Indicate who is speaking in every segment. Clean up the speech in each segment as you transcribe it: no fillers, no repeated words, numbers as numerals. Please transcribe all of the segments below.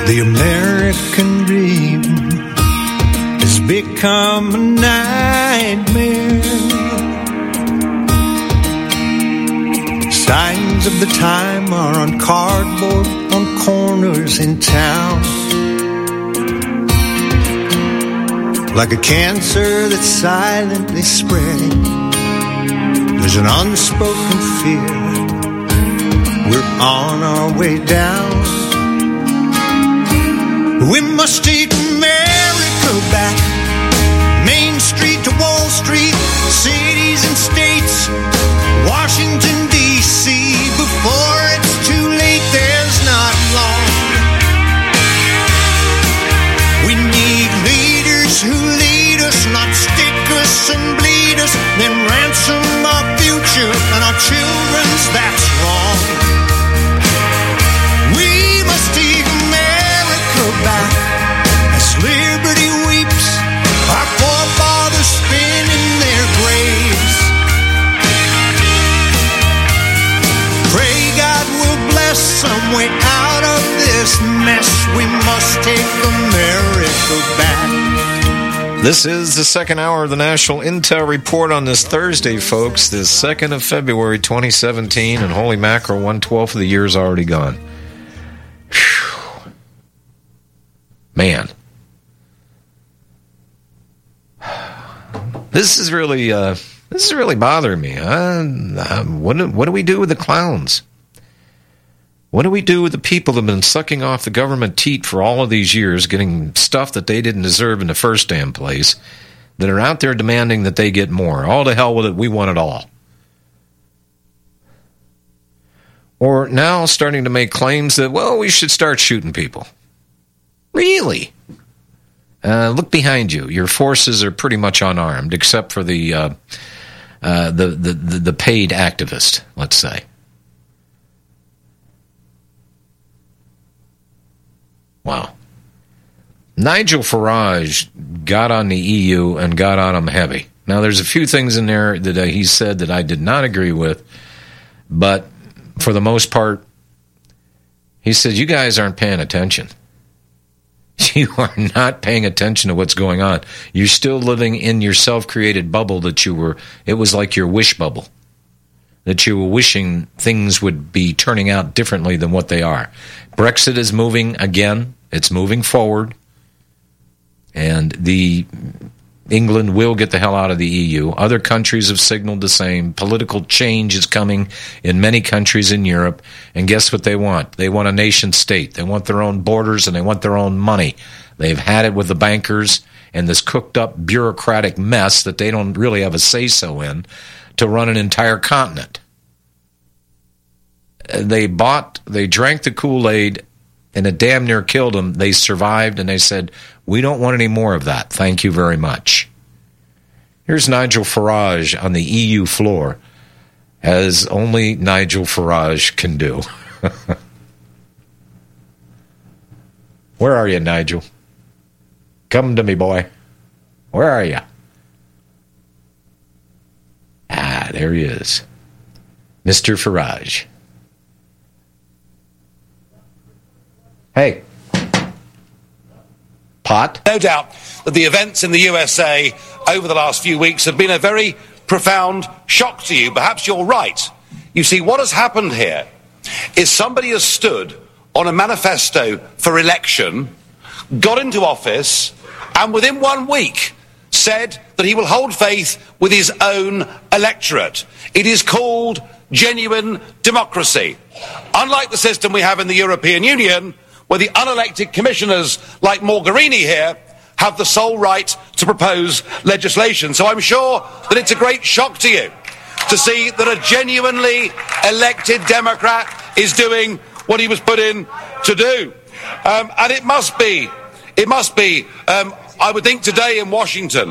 Speaker 1: The American dream has become a nightmare. Signs of the time are on cardboard on corners in town. Like a cancer that's silently spreading, there's an unspoken fear. We're on our way down. We must take America back. Main Street to Wall Street, cities and states, Washington, D.C. Before it's too late, there's not long. We need leaders who lead us, not stick us and bleed us, then ransom our future and our children's, that's wrong. We must take America back as liberty weeps, our forefathers spin in their graves. Pray God will bless some way out of this mess. We must take America back.
Speaker 2: This is the second hour of the National Intel Report on this Thursday, folks, the 2nd of February, 2017, and holy mackerel, 1/12 of the year's already gone. Whew. Man. This is really bothering me. What do we do with the clowns? What do we do with the people that have been sucking off the government teat for all of these years, getting stuff that they didn't deserve in the first damn place, that are out there demanding that they get more? All to hell with it, we want it all. Or now starting to make claims that, well, we should start shooting people. Really? Look behind you. Your forces are pretty much unarmed, except for the paid activist, let's say. Wow. Nigel Farage got on the EU and got on them heavy. Now, there's a few things in there that he said that I did not agree with, but for the most part, he said, you guys aren't paying attention. You are not paying attention to what's going on. You're still living in your self-created bubble that it was like your wish bubble, that you were wishing things would be turning out differently than what they are. Brexit is moving again. It's moving forward. And England will get the hell out of the EU. Other countries have signaled the same. Political change is coming in many countries in Europe. And guess what they want? They want a nation state. They want their own borders and they want their own money. They've had it with the bankers and this cooked up bureaucratic mess that they don't really have a say-so in to run an entire continent. They drank the Kool-Aid, and it damn near killed them. They survived, and they said, we don't want any more of that. Thank you very much. Here's Nigel Farage on the EU floor, as only Nigel Farage can do. Where are you, Nigel? Come to me, boy. Where are you? Ah, there he is. Mr. Farage. Hey. Pot?
Speaker 3: No doubt that the events in the USA over the last few weeks have been a very profound shock to you. Perhaps you're right. You see, what has happened here is somebody has stood on a manifesto for election, got into office, and within 1 week said that he will hold faith with his own electorate. It is called genuine democracy. Unlike the system we have in the European Union, where the unelected commissioners like Mogherini here have the sole right to propose legislation. So I'm sure that it's a great shock to you to see that a genuinely elected Democrat is doing what he was put in to do. And it must be, I would think today in Washington.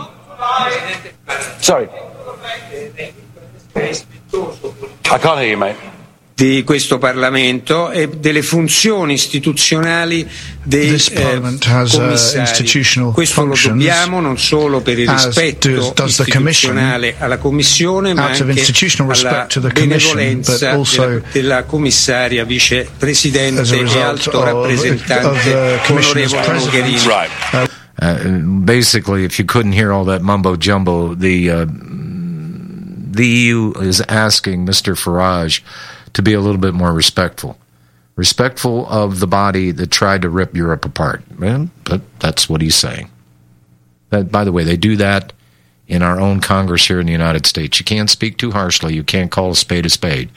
Speaker 3: Sorry. I can't hear you, mate.
Speaker 4: di questo Parlamento e delle funzioni istituzionali dei commissari. Questo lo dobbiamo non solo per il rispetto istituzionale alla Commissione, ma anche alla benevolenza della commissaria vicepresidente e alto rappresentante onorevole Mogherini.
Speaker 2: Basically, if you couldn't hear all that mumbo jumbo, the EU is asking Mr. Farage to be a little bit more respectful of the body that tried to rip Europe apart. But that's what he's saying. That, by the way, they do that in our own Congress here in the United States. You can't speak too harshly. You can't call a spade,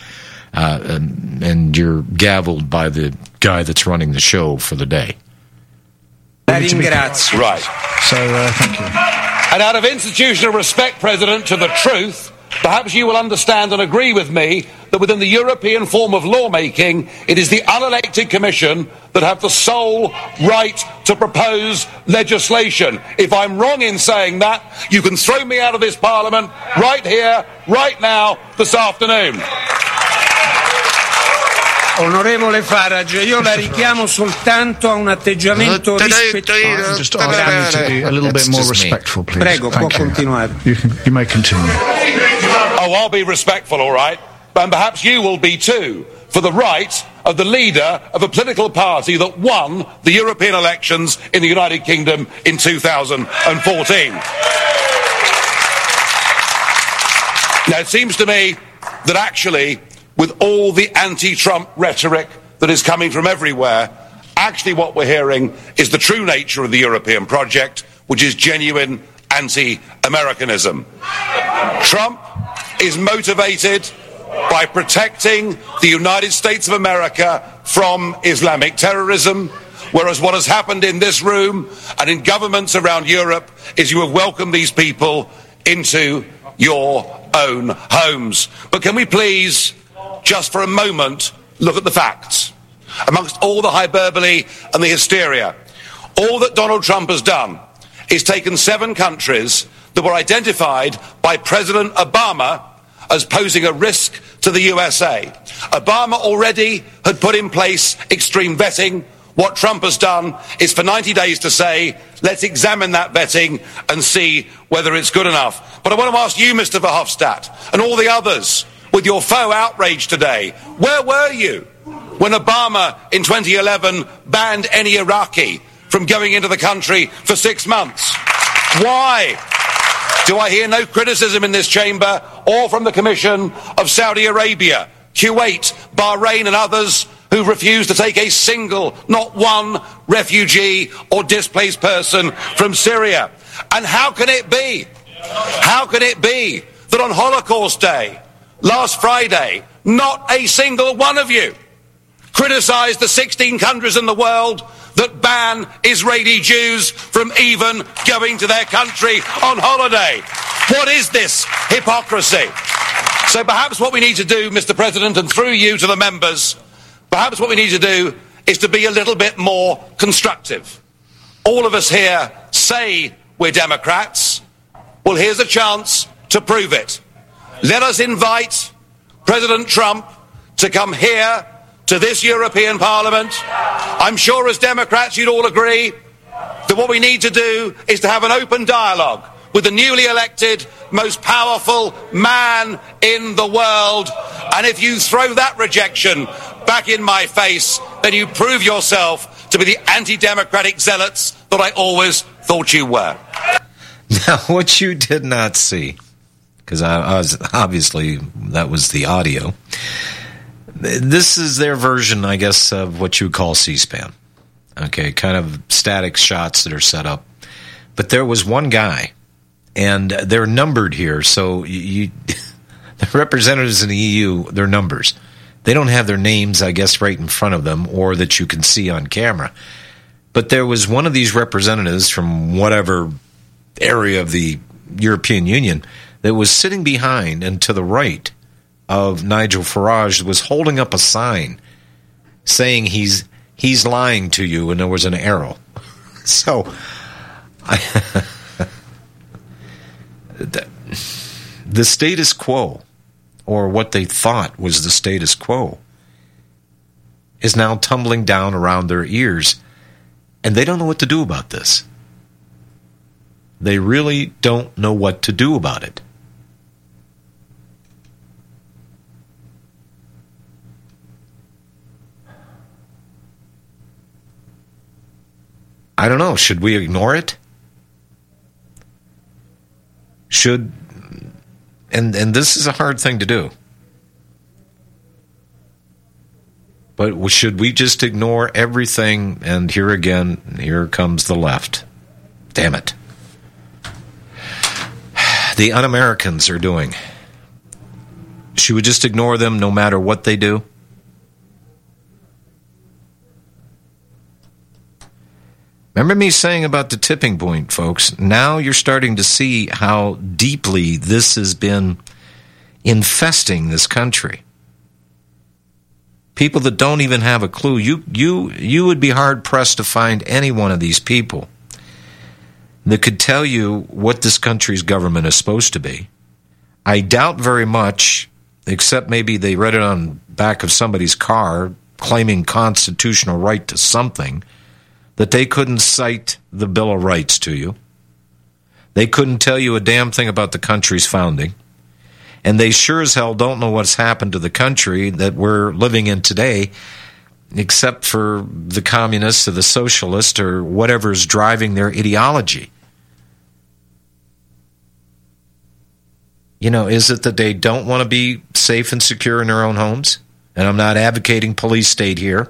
Speaker 2: and you're gavelled by the guy that's running the show for the day.
Speaker 3: Right.
Speaker 2: So, thank you.
Speaker 3: And out of institutional respect, President, to the truth, perhaps you will understand and agree with me that within the European form of lawmaking, it is the unelected Commission that have the sole right to propose legislation. If I'm wrong in saying that, you can throw me out of this Parliament right here, right now, this afternoon.
Speaker 4: Onorevole Farage, io la richiamo soltanto a un atteggiamento rispettoso. Prego, può continuare.
Speaker 2: You may continue.
Speaker 3: Oh, I'll be respectful, all right. And perhaps you will be too, for the right of the leader of a political party that won the European elections in the United Kingdom in 2014. Now, it seems to me that actually, with all the anti-Trump rhetoric that is coming from everywhere, actually what we're hearing is the true nature of the European project, which is genuine anti-Americanism. Trump is motivated by protecting the United States of America from Islamic terrorism, whereas what has happened in this room and in governments around Europe is you have welcomed these people into your own homes. But can we please, just for a moment, look at the facts? Amongst all the hyperbole and the hysteria, all that Donald Trump has done is taken 7 countries that were identified by President Obama as posing a risk to the USA. Obama already had put in place extreme vetting. What Trump has done is for 90 days to say, let's examine that vetting and see whether it's good enough. But I want to ask you, Mr. Verhofstadt, and all the others, with your faux outrage today, where were you when Obama in 2011 banned any Iraqi from going into the country for 6 months? Why do I hear no criticism in this chamber or from the Commission of Saudi Arabia, Kuwait, Bahrain and others who refuse to take a single, not one, refugee or displaced person from Syria? And how can it be that on Holocaust Day, last Friday, not a single one of you criticised the 16 countries in the world that ban Israeli Jews from even going to their country on holiday? What is this hypocrisy? So perhaps what we need to do, Mr. President, and through you to the members, perhaps what we need to do is to be a little bit more constructive. All of us here say we're Democrats. Well, here's a chance to prove it. Let us invite President Trump to come here to this European Parliament. I'm sure as Democrats you'd all agree that what we need to do is to have an open dialogue with the newly elected, most powerful man in the world. And if you throw that rejection back in my face, then you prove yourself to be the anti-democratic zealots that I always thought you were.
Speaker 2: Now, what you did not see, because I was obviously that was the audio. This is their version, I guess, of what you would call C-SPAN. Okay, kind of static shots that are set up. But there was one guy, and they're numbered here, so the representatives in the EU, they're numbers. They don't have their names, I guess, right in front of them or that you can see on camera. But there was one of these representatives from whatever area of the European Union that was sitting behind and to the right of Nigel Farage, was holding up a sign saying he's lying to you, and there was an arrow. So the status quo, or what they thought was the status quo, is now tumbling down around their ears, and they don't know what to do about this. They really don't know what to do about it. I don't know. Should we ignore it? And this is a hard thing to do. But should we just ignore everything? And here again, here comes the left. Damn it. The un-Americans are doing. Should we just ignore them no matter what they do? Remember me saying about the tipping point, folks? Now you're starting to see how deeply this has been infesting this country. People that don't even have a clue. You would be hard-pressed to find any one of these people that could tell you what this country's government is supposed to be. I doubt very much, except maybe they read it on the back of somebody's car claiming constitutional right to something, that they couldn't cite the Bill of Rights to you. They couldn't tell you a damn thing about the country's founding. And they sure as hell don't know what's happened to the country that we're living in today, except for the communists or the socialists or whatever's driving their ideology. You know, is it that they don't want to be safe and secure in their own homes? And I'm not advocating police state here.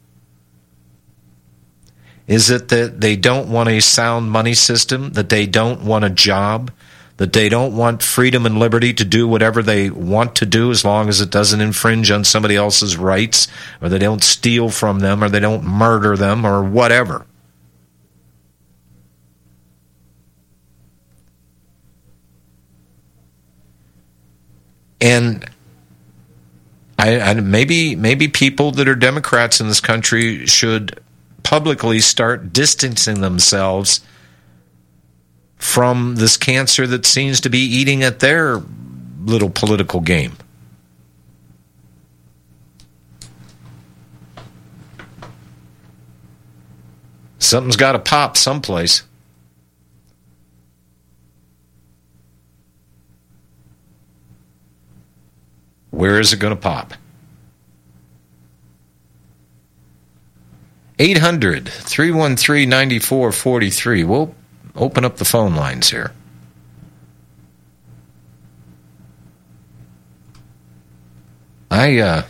Speaker 2: Is it that they don't want a sound money system, that they don't want a job, that they don't want freedom and liberty to do whatever they want to do as long as it doesn't infringe on somebody else's rights, or they don't steal from them, or they don't murder them, or whatever? And maybe people that are Democrats in this country should publicly start distancing themselves from this cancer that seems to be eating at their little political game. Something's got to pop someplace. Where is it going to pop? 800-313-9443. We'll open up the phone lines here. I'm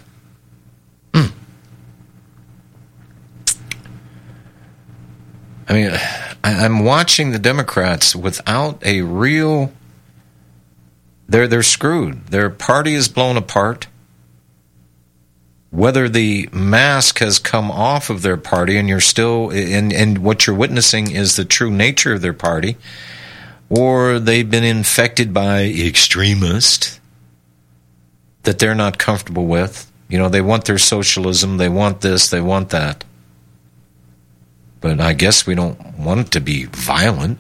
Speaker 2: watching the Democrats without a real... They're screwed. Their party is blown apart. Whether the mask has come off of their party and you're still, and what you're witnessing is the true nature of their party, or they've been infected by extremists that they're not comfortable with. You know, they want their socialism, they want this, they want that. But I guess we don't want it to be violent.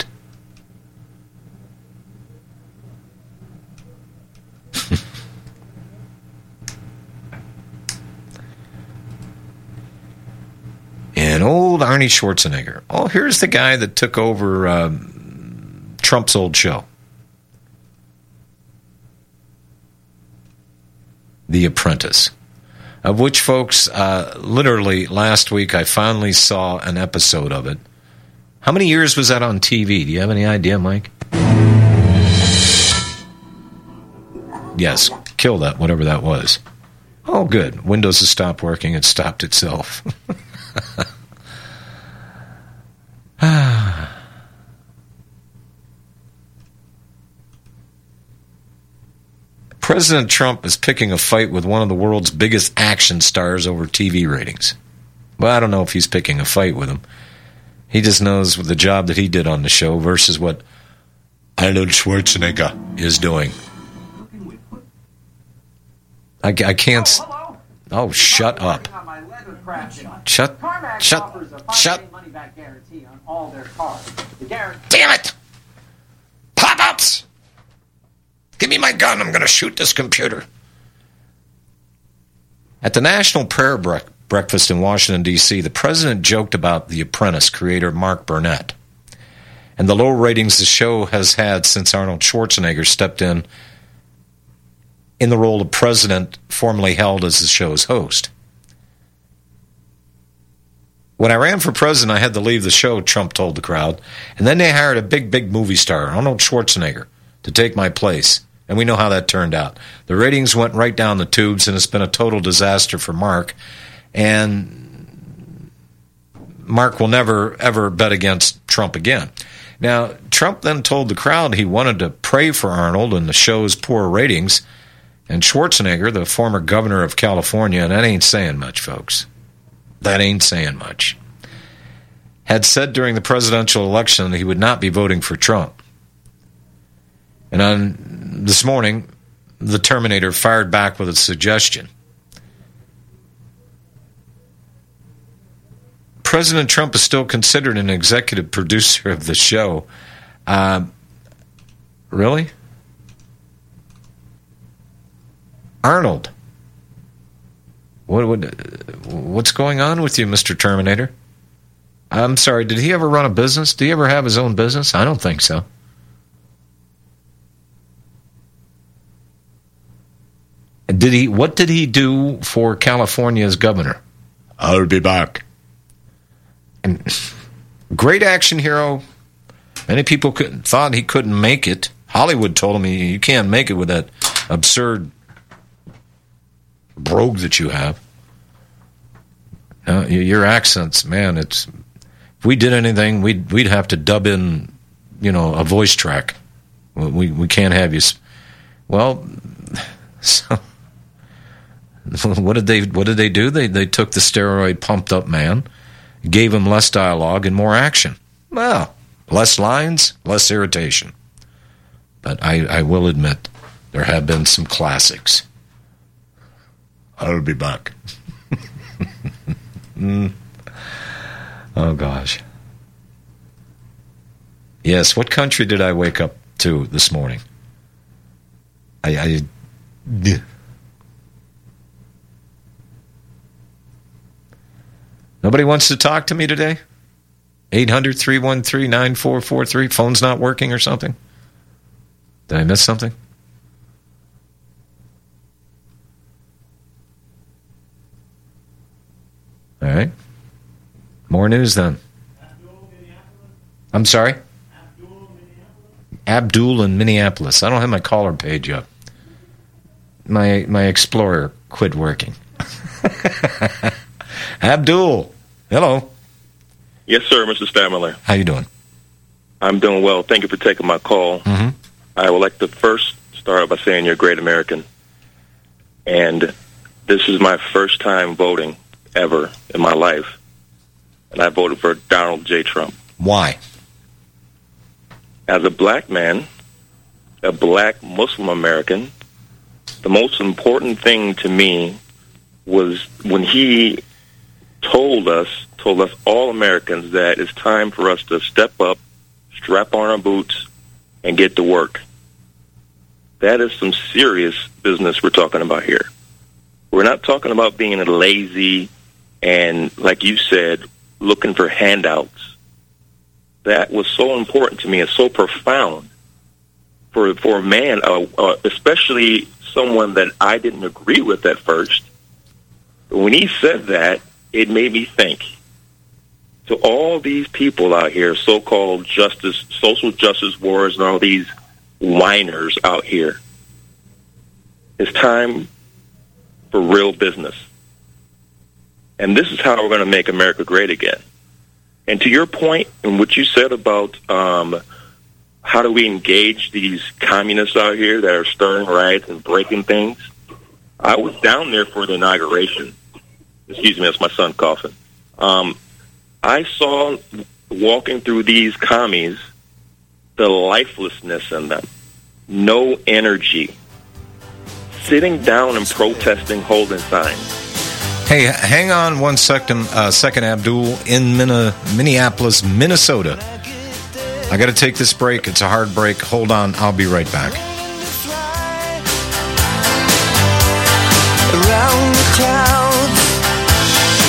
Speaker 2: And old Arnie Schwarzenegger. Oh, here's the guy that took over Trump's old show. The Apprentice. Of which, folks, literally last week I finally saw an episode of it. How many years was that on TV? Do you have any idea, Mike? Yes, kill that, whatever that was. Oh, good. Windows has stopped working. It stopped itself. President Trump is picking a fight with one of the world's biggest action stars over TV ratings. Well, I don't know if he's picking a fight with him. He just knows the job that he did on the show versus what Arnold Schwarzenegger is doing. I can't... Oh, shut up. Shut. Damn it! Pop-ups! Give me my gun. I'm going to shoot this computer. At the National Prayer breakfast in Washington, D.C., the president joked about The Apprentice creator Mark Burnett and the low ratings the show has had since Arnold Schwarzenegger stepped in the role of president formerly held as the show's host. When I ran for president, I had to leave the show, Trump told the crowd, and then they hired a big movie star, Arnold Schwarzenegger, to take my place. And we know how that turned out. The ratings went right down the tubes, and it's been a total disaster for Mark. And Mark will never, ever bet against Trump again. Now, Trump then told the crowd he wanted to pray for Arnold and the show's poor ratings. And Schwarzenegger, the former governor of California, and that ain't saying much, folks. That ain't saying much, had said during the presidential election that he would not be voting for Trump. And on this morning, the Terminator fired back with a suggestion. President Trump is still considered an executive producer of the show. Really? Arnold. What's going on with you, Mr. Terminator? I'm sorry, did he ever run a business? Did he ever have his own business? I don't think so. What did he do for California's governor? I'll be back. And great action hero. Many people thought he couldn't make it. Hollywood told him you can't make it with that absurd brogue that you have. Your accents, man, if we did anything, we'd have to dub in, a voice track. We can't have you. Well, so what did they do? They took the steroid pumped up man, gave him less dialogue and more action. Well, less lines, less irritation. But I will admit there have been some classics. I'll be back. Oh, gosh. Yes, what country did I wake up to this morning? Nobody wants to talk to me today? 800-313-9443. Phone's not working or something? Did I miss something? All right. More news then. I'm sorry? Abdul in Minneapolis. I don't have my caller page up. My Explorer quit working. Abdul, hello.
Speaker 5: Yes, sir, Mr. Stammerler.
Speaker 2: How you doing?
Speaker 5: I'm doing well. Thank you for taking my call.
Speaker 2: Mm-hmm.
Speaker 5: I would like to first start by saying you're a great American. And this is my first time voting ever in my life. And I voted for Donald J. Trump.
Speaker 2: Why?
Speaker 5: As a black man, a black Muslim American, the most important thing to me was when he told us all Americans that it's time for us to step up, strap on our boots, and get to work. That is some serious business we're talking about here. We're not talking about being lazy and, like you said, looking for handouts. That was so important to me and so profound for a man, especially someone that I didn't agree with at first. But when he said that, it made me think. To all these people out here, so-called social justice warriors, and all these whiners out here, it's time for real business. And this is how we're going to make America great again. And to your point and what you said about how do we engage these communists out here that are stirring riots and breaking things, I was down there for the inauguration. Excuse me, that's my son coughing. I saw, walking through these commies, the lifelessness in them, no energy, sitting down and protesting, holding signs.
Speaker 2: Hey, hang on one second, Abdul, in Minneapolis, Minnesota. I got to take this break. It's a hard break. Hold on. I'll be right back.
Speaker 1: Around the clouds,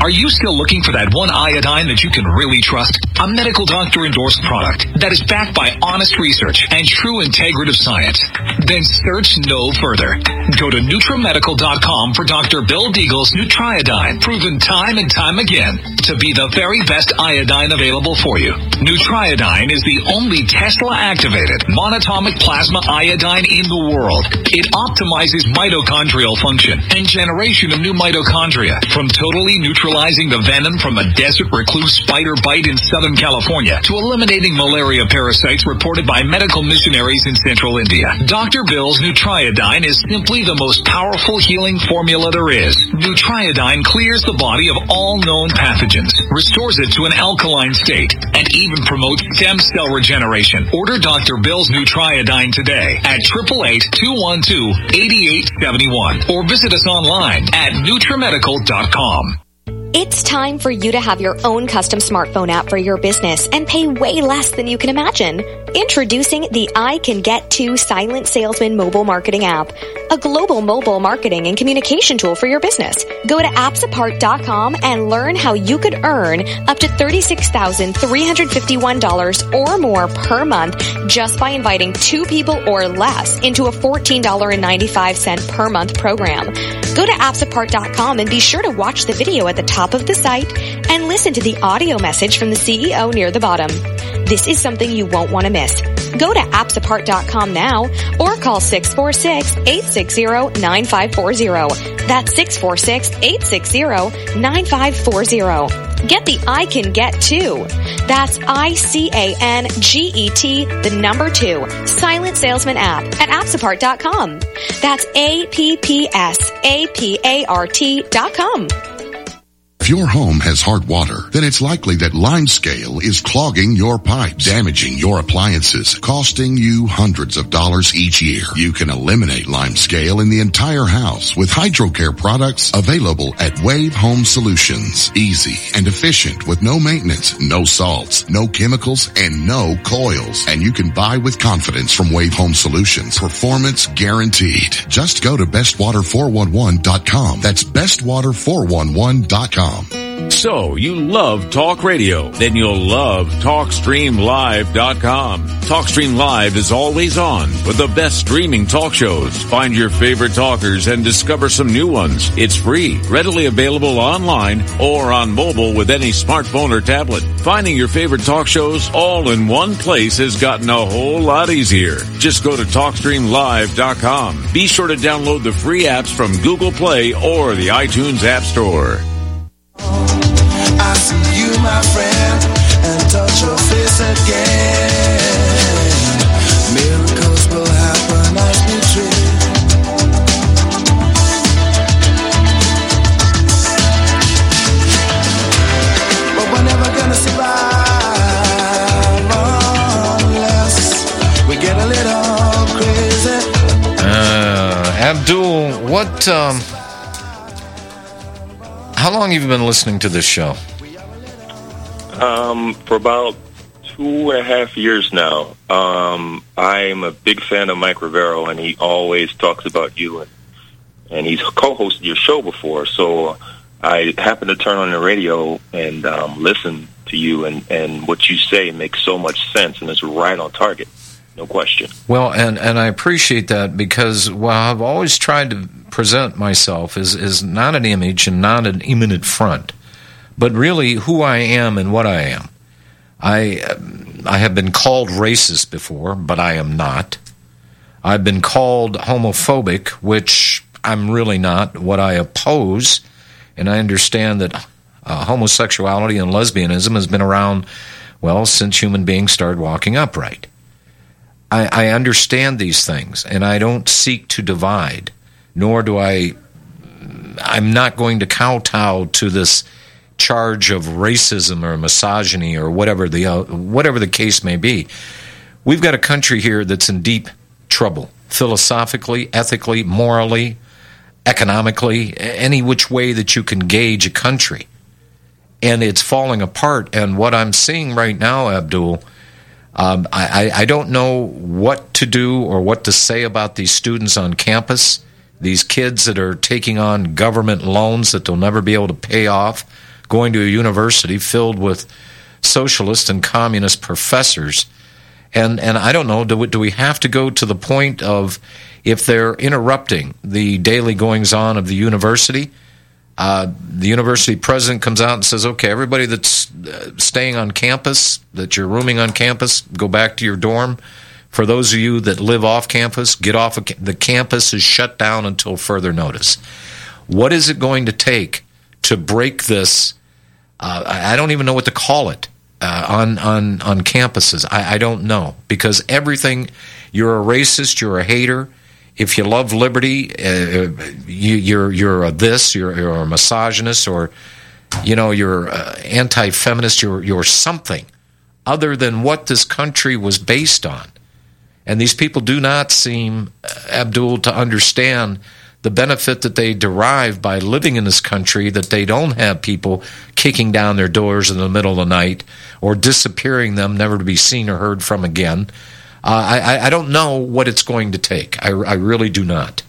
Speaker 6: Are you still looking for that one iodine that you can really trust? A medical doctor-endorsed product that is backed by honest research and true integrative science? Then search no further. Go to NutriMedical.com for Dr. Bill Deagle's Nutriodine, proven time and time again to be the very best iodine available for you. Nutriodine is the only Tesla-activated monatomic plasma iodine in the world. It optimizes mitochondrial function and generation of new mitochondria, from totally neutralizing the venom from a desert recluse spider bite in Southern California to eliminating malaria parasites reported by medical missionaries in Central India. Dr. Bill's Nutriodine is simply the most powerful healing formula there is. Nutriodine clears the body of all known pathogens, restores it to an alkaline state, and even promotes stem cell regeneration. Order Dr. Bill's Nutriodine today at 888-212-8871 or visit us online at NutriMedical.com.
Speaker 7: It's time for you to have your own custom smartphone app for your business and pay way less than you can imagine. Introducing the I Can Get To Silent Salesman mobile marketing app, a global mobile marketing and communication tool for your business. Go to appsapart.com and learn how you could earn up to $36,351 or more per month just by inviting 2 people or less into a $14.95 per month program. Go to appsapart.com and be sure to watch the video at the top of the site and listen to the audio message from the CEO near the bottom. This is something you won't want to miss. Go to appsapart.com now or call 646-860-9540. That's 646-860-9540. Get the I Can Get To. That's ICANGET, the number 2, Silent Salesman app at appsapart.com. That's APPSAPART.com.
Speaker 8: If your home has hard water, then it's likely that Limescale is clogging your pipes, damaging your appliances, costing you hundreds of dollars each year. You can eliminate Limescale in the entire house with HydroCare products available at Wave Home Solutions. Easy and efficient with no maintenance, no salts, no chemicals, and no coils. And you can buy with confidence from Wave Home Solutions. Performance guaranteed. Just go to bestwater411.com. That's bestwater411.com.
Speaker 9: So, you love talk radio? Then you'll love TalkStreamLive.com. TalkStream Live is always on with the best streaming talk shows. Find your favorite talkers and discover some new ones. It's free, readily available online or on mobile with any smartphone or tablet. Finding your favorite talk shows all in one place has gotten a whole lot easier. Just go to TalkStreamLive.com. Be sure to download the free apps from Google Play or the iTunes App Store.
Speaker 10: I see you, my friend, and touch your face again. Miracles will happen as we dream. But we're never gonna survive unless we get a little crazy.
Speaker 2: Abdul, what, how long have you been listening to this show?
Speaker 5: For about 2.5 years now. I'm a big fan of Mike Rivero, and he always talks about you, and he's co-hosted your show before, so I happened to turn on the radio and listen to you, and what you say makes so much sense, and it's right on target. No question.
Speaker 2: Well, and I appreciate that, because what I've always tried to present myself is not an image and not an imminent front, but really who I am and what I am. I have been called racist before, but I am not. I've been called homophobic, which I'm really not. What I oppose, and I understand that homosexuality and lesbianism has been around, well, since human beings started walking upright. I understand these things, and I don't seek to divide, nor do I'm not going to kowtow to this charge of racism or misogyny or whatever the case may be. We've got a country here that's in deep trouble, philosophically, ethically, morally, economically, any which way that you can gauge a country. And it's falling apart. And what I'm seeing right now, Abdul, I don't know what to do or what to say about these students on campus, these kids that are taking on government loans that they'll never be able to pay off, going to a university filled with socialist and communist professors. And I don't know, do we have to go to the point of, if they're interrupting the daily goings-on of the university, the university president comes out and says, okay, everybody that's staying on campus, that you're rooming on campus, go back to your dorm. For those of you that live off campus, get off of the campus is shut down until further notice. What is it going to take to break this? I don't even know what to call it on campuses. I don't know, because everything, you're a racist, you're a hater. If you love liberty, you're a this, you're a misogynist, or you're anti-feminist. You're something other than what this country was based on. And these people do not seem, Abdul, to understand the benefit that they derive by living in this country, that they don't have people kicking down their doors in the middle of the night or disappearing them, never to be seen or heard from again. I don't know what it's going to take. I really do not.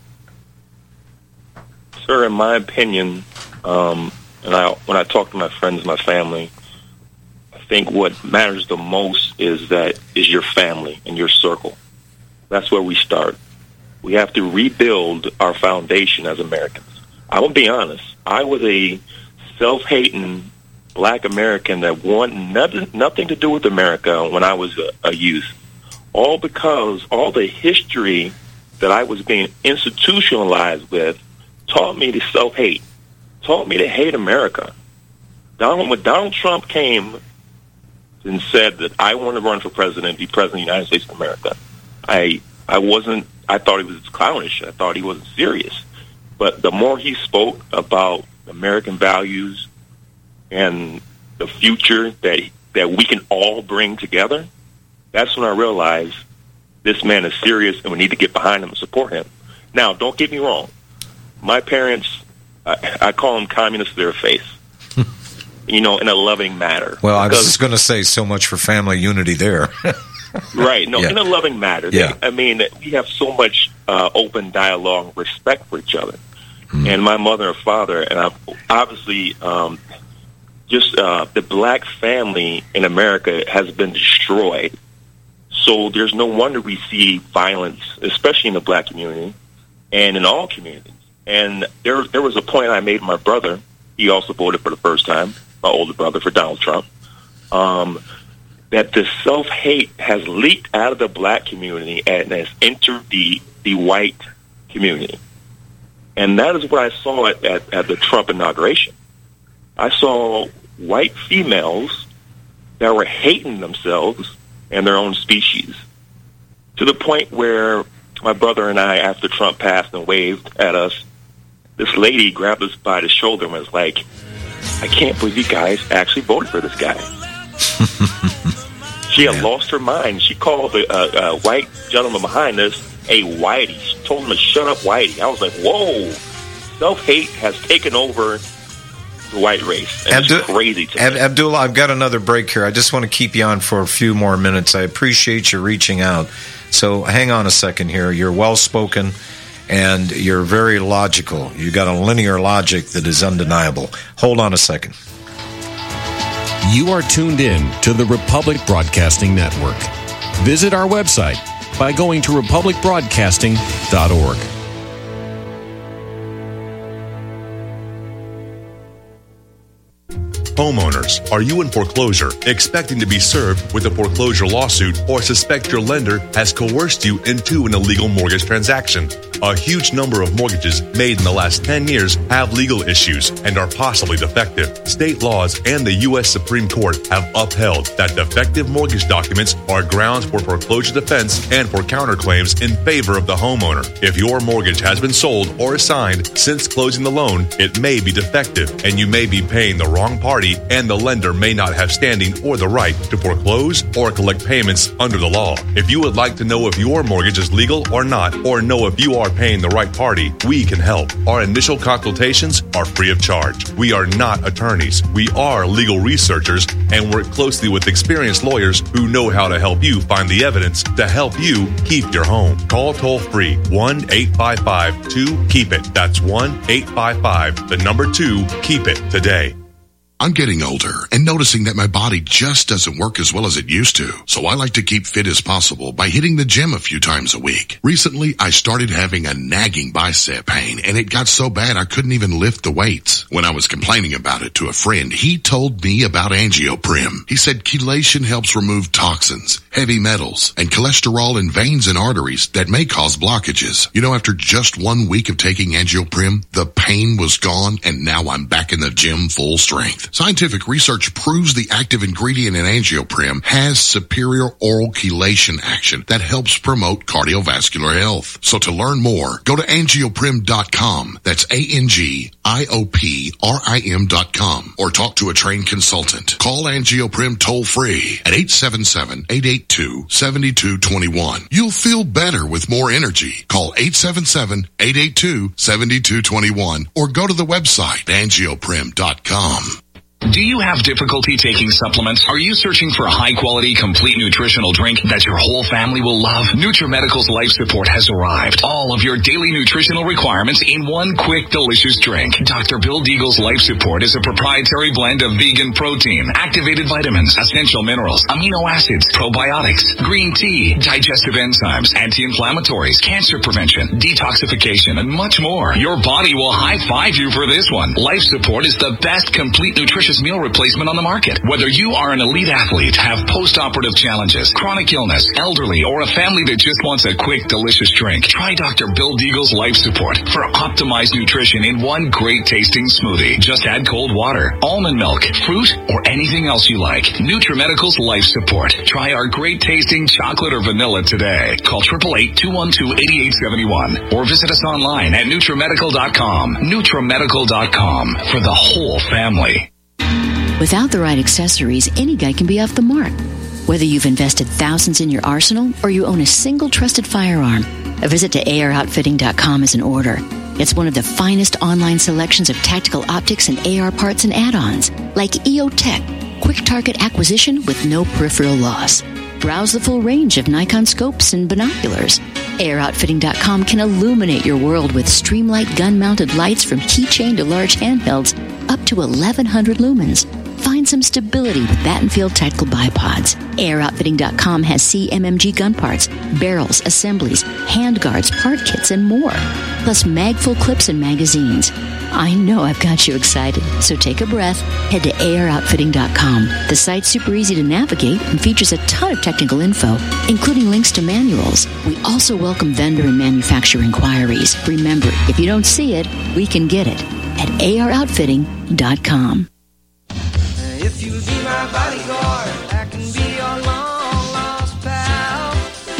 Speaker 5: Sir, in my opinion, when I talk to my friends and my family, I think what matters the most is your family and your circle. That's where we start. We have to rebuild our foundation as Americans. I will be honest. I was a self-hating black American that wanted nothing to do with America when I was a youth. All because all the history that I was being institutionalized with taught me to self-hate, taught me to hate America. When Donald Trump came and said that I want to run for president, be president of the United States of America, I thought he was clownish. I thought he wasn't serious. But the more he spoke about American values and the future that we can all bring together, that's when I realized this man is serious and we need to get behind him and support him. Now, don't get me wrong. My parents, I call them communists to their face, in a loving manner.
Speaker 2: Well, I was just going to say, so much for family unity there.
Speaker 5: Right. No, in a loving manner.
Speaker 2: Yeah.
Speaker 5: We have so much open dialogue and respect for each other. And my mother and father, and obviously the black family in America has been destroyed. So there's no wonder we see violence, especially in the black community and in all communities. And there was a point I made to my brother. He also voted for the first time, my older brother, for Donald Trump. That the self-hate has leaked out of the black community and has entered the white community. And that is what I saw at the Trump inauguration. I saw white females that were hating themselves and their own species, to the point where my brother and I, after Trump passed and waved at us, this lady grabbed us by the shoulder and was like, I can't believe you guys actually voted for this guy. She had lost her mind. She called the white gentleman behind us a whitey. She told him to shut up, whitey. I was like, whoa. Self-hate has taken over the white race. And it's crazy to me.
Speaker 2: Abdullah, I've got another break here. I just want to keep you on for a few more minutes. I appreciate you reaching out. So hang on a second here. You're well-spoken, and you're very logical. You got a linear logic that is undeniable. Hold on a second.
Speaker 11: You are tuned in to the Republic Broadcasting Network. Visit our website by going to republicbroadcasting.org.
Speaker 12: Homeowners, are you in foreclosure, expecting to be served with a foreclosure lawsuit, or suspect your lender has coerced you into an illegal mortgage transaction? A huge number of mortgages made in the last 10 years have legal issues and are possibly defective. State laws and the U.S. Supreme Court have upheld that defective mortgage documents are grounds for foreclosure defense and for counterclaims in favor of the homeowner. If your mortgage has been sold or assigned since closing the loan, it may be defective and you may be paying the wrong party, and the lender may not have standing or the right to foreclose or collect payments under the law. If you would like to know if your mortgage is legal or not, or know if you are paying the right party, we can help. Our initial consultations are free of charge. We are not attorneys. We are legal researchers and work closely with experienced lawyers who know how to help you find the evidence to help you keep your home. Call toll-free 1-855-2-KEEP-IT. That's 1-855-2-KEEP-IT today.
Speaker 8: I'm getting older and noticing that my body just doesn't work as well as it used to. So I like to keep fit as possible by hitting the gym a few times a week. Recently, I started having a nagging bicep pain, and it got so bad I couldn't even lift the weights. When I was complaining about it to a friend, he told me about Angioprim. He said chelation helps remove toxins, heavy metals, and cholesterol in veins and arteries that may cause blockages. You know, after just 1 week of taking Angioprim, the pain was gone, and now I'm back in the gym full strength. Scientific research proves the active ingredient in Angioprim has superior oral chelation action that helps promote cardiovascular health. So to learn more, go to angioprim.com. That's ANGIOPRIM.com, or talk to a trained consultant. Call Angioprim toll free at 877-882-7221. You'll feel better with more energy. Call 877-882-7221 or go to the website angioprim.com.
Speaker 6: Do you have difficulty taking supplements? Are you searching for a high-quality, complete nutritional drink that your whole family will love? NutriMedical's Life Support has arrived. All of your daily nutritional requirements in one quick, delicious drink. Dr. Bill Deagle's Life Support is a proprietary blend of vegan protein, activated vitamins, essential minerals, amino acids, probiotics, green tea, digestive enzymes, anti-inflammatories, cancer prevention, detoxification, and much more. Your body will high-five you for this one. Life Support is the best complete nutritious meal replacement on the market. Whether you are an elite athlete, have post-operative challenges, chronic illness, elderly, or a family that just wants a quick, delicious drink, try Dr. Bill Deagle's Life Support for optimized nutrition in one great tasting smoothie. Just add cold water, almond milk, fruit, or anything else you like. NutriMedical's Life Support. Try our great tasting chocolate or vanilla today. Call 888-212-8871 or visit us online at NutriMedical.com. NutriMedical.com for the whole family.
Speaker 13: Without the right accessories, any guy can be off the mark. Whether you've invested thousands in your arsenal or you own a single trusted firearm, a visit to AROutfitting.com is in order. It's one of the finest online selections of tactical optics and AR parts and add-ons, like EOTech, quick target acquisition with no peripheral loss. Browse the full range of Nikon scopes and binoculars. AROutfitting.com can illuminate your world with Streamlight gun-mounted lights from keychain to large handhelds up to 1,100 lumens. Find some stability with Battenfield Tactical Bipods. AROutfitting.com has CMMG gun parts, barrels, assemblies, handguards, part kits, and more. Plus mag-full clips and magazines. I know I've got you excited, so take a breath. Head to AROutfitting.com. The site's super easy to navigate and features a ton of technical info, including links to manuals. We also welcome vendor and manufacturer inquiries. Remember, if you don't see it, we can get it at AROutfitting.com.
Speaker 10: If you be my bodyguard, I can be your long lost pal.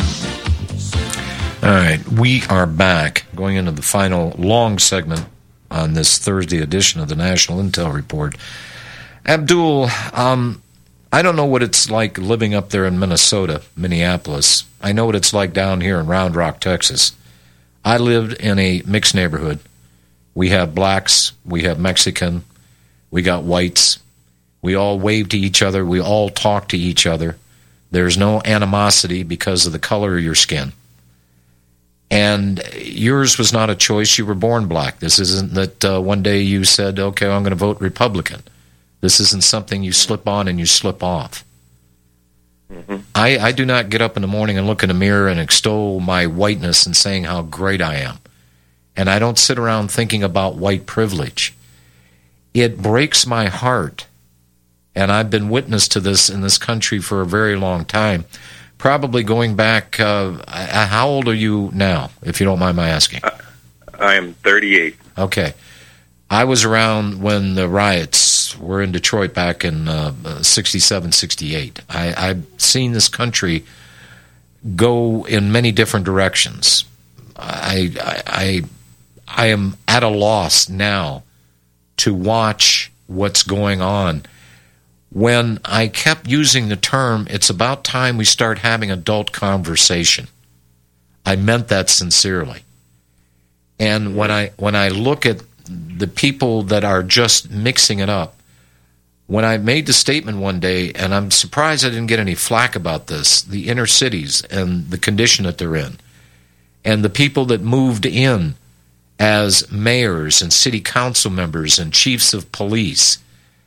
Speaker 2: All right, we are back, going into the final long segment on this Thursday edition of the National Intel Report. Abdul, I don't know what it's like living up there in Minnesota, Minneapolis. I know what it's like down here in Round Rock, Texas. I lived in a mixed neighborhood. We have blacks, we have Mexican, we got whites. We all wave to each other. We all talk to each other. There's no animosity because of the color of your skin. And yours was not a choice. You were born black. This isn't that one day you said, okay, I'm going to vote Republican. This isn't something you slip on and you slip off. Mm-hmm. I do not get up in the morning and look in the mirror and extol my whiteness and saying how great I am. And I don't sit around thinking about white privilege. It breaks my heart. And I've been witness to this in this country for a very long time, probably going back, how old are you now, if you don't mind my asking?
Speaker 5: I am 38.
Speaker 2: Okay. I was around when the riots were in Detroit back in 67, 68. I've seen this country go in many different directions. I am at a loss now to watch what's going on. When I kept using the term, it's about time we start having adult conversation. I meant that sincerely. And when I look at the people that are just mixing it up, when I made the statement one day, and I'm surprised I didn't get any flack about this, the inner cities and the condition that they're in, and the people that moved in as mayors and city council members and chiefs of police,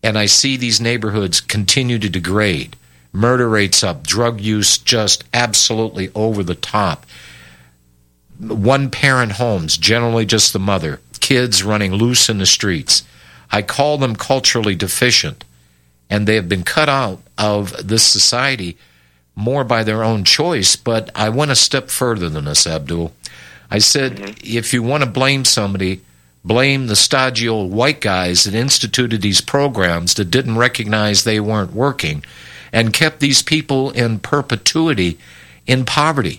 Speaker 2: and I see these neighborhoods continue to degrade. Murder rates up, drug use just absolutely over the top. One-parent homes, generally just the mother. Kids running loose in the streets. I call them culturally deficient, and they have been cut out of this society more by their own choice. But I went a step further than this, Abdul. I said, if you want to blame somebody, blame the stodgy old white guys that instituted these programs that didn't recognize they weren't working and kept these people in perpetuity in poverty.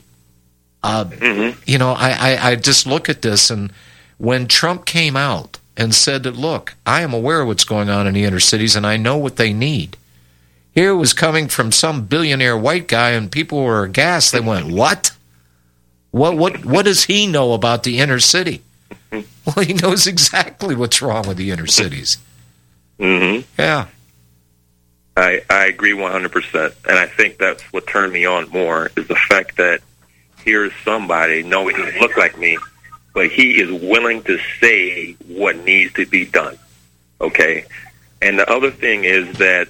Speaker 2: You know, I just look at this, and when Trump came out and said that, look, I am aware of what's going on in the inner cities, and I know what they need. Here it was coming from some billionaire white guy, and people were aghast. They went, what? What does he know about the inner city? Well, he knows exactly what's wrong with the inner cities. Yeah.
Speaker 5: I agree 100%. And I think that's what turned me on more is the fact that here's somebody, no, he doesn't look like me, but he is willing to say what needs to be done. Okay? And the other thing is that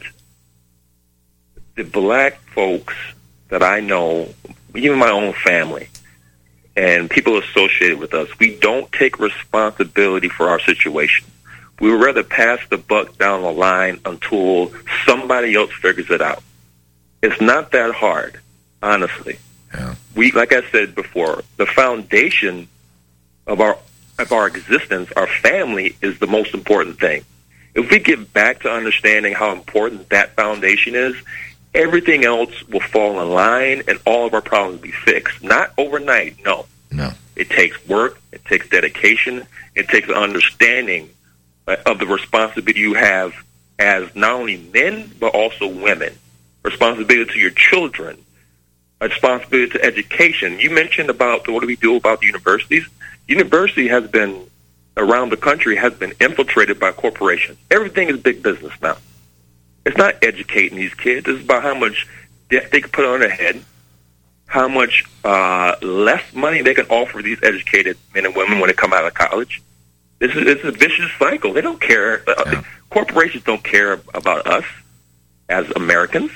Speaker 5: the black folks that I know, even my own family, and people associated with us, we don't take responsibility for our situation. We would rather pass the buck down the line until somebody else figures it out. It's not that hard, honestly.
Speaker 2: Yeah.
Speaker 5: We, like I said before, the foundation of our existence, our family, is the most important thing. If we get back to understanding how important that foundation is, everything else will fall in line and all of our problems will be fixed. Not overnight, no. It takes work, it takes dedication, it takes an understanding of the responsibility you have as not only men, but also women. Responsibility to your children, responsibility to education. You mentioned about what do we do about the universities. University has been, around the country, has been infiltrated by corporations. Everything is big business now. It's not educating these kids. It's about how much debt they can put on their head, how much less money they can offer these educated men and women when they come out of college. It's a vicious cycle. They don't care. Corporations don't care about us as Americans.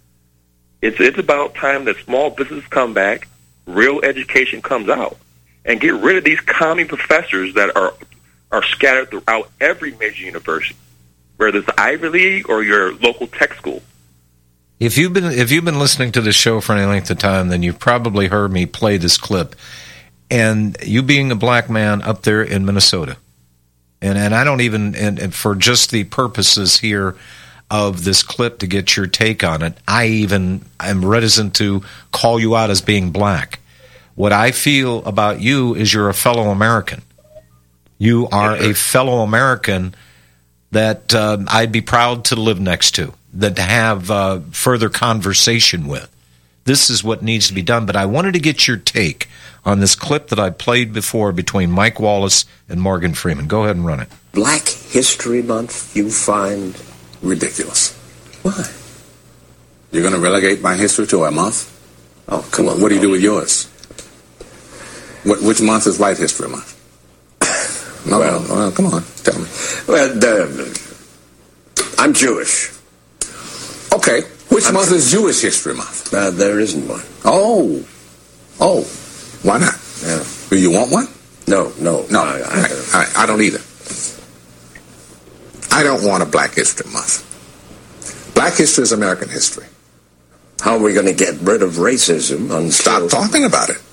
Speaker 5: It's about time that small businesses come back, real education comes out, and get rid of these commie professors that are scattered throughout every major university, whether it's the Ivy League or your local tech school.
Speaker 2: If you've been listening to this show for any length of time, then you've probably heard me play this clip. And you being a black man up there in Minnesota, and I don't even, and for just the purposes here of this clip to get your take on it, I even am reticent to call you out as being black. What I feel about you is you're a fellow American. You are a fellow American that I'd be proud to live next to, that to have further conversation with. This is what needs to be done. But I wanted to get your take on this clip that I played before between Mike Wallace and Morgan Freeman. Go ahead and run it.
Speaker 14: Black History Month you find ridiculous. Why? You're going to relegate my history to a month? Oh, come on. What do you do with yours? Which month is White History Month? No, come on, tell me.
Speaker 15: Well, I'm Jewish.
Speaker 14: Okay, which month is Jewish History Month?
Speaker 15: There isn't one.
Speaker 14: Oh, why not?
Speaker 15: Yeah.
Speaker 14: Do you want one?
Speaker 15: No.
Speaker 14: I don't either. I don't want a Black History Month. Black history is American history.
Speaker 15: How are we going to get rid of racism?
Speaker 14: Stop talking about it.